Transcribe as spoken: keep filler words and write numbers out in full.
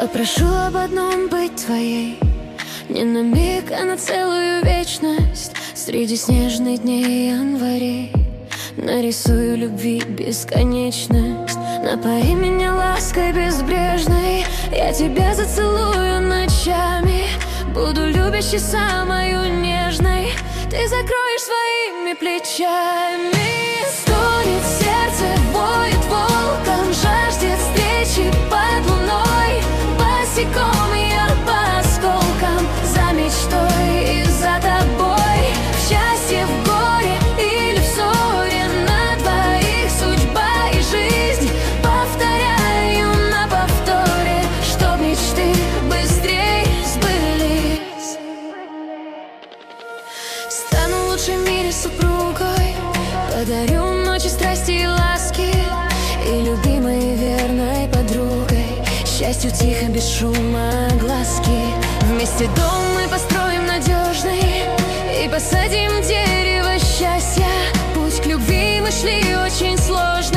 Попрошу об одном: быть твоей. Не на миг, а на целую вечность. Среди снежных дней январей нарисую любви бесконечность. Напои меня лаской безбрежной, я тебя зацелую ночами. Буду любящей самою нежной, ты закроешь своими плечами. Стонет сердце, воет волком, жаждет встречи под луной. Босиком я по осколкам, за мечтой и за тобой. В счастье, в горе или в ссоре, на двоих судьба и жизнь. Повторяю на повторе, чтоб мечты быстрей сбылись. Стану лучшей в мире супругой, подарю ночи страсти и ласки, и любимой верной подругой. Счастью тихо, без шума глазки. Вместе дом мы построим надежный и посадим дерево счастья. Путь к любви мы шли очень сложно.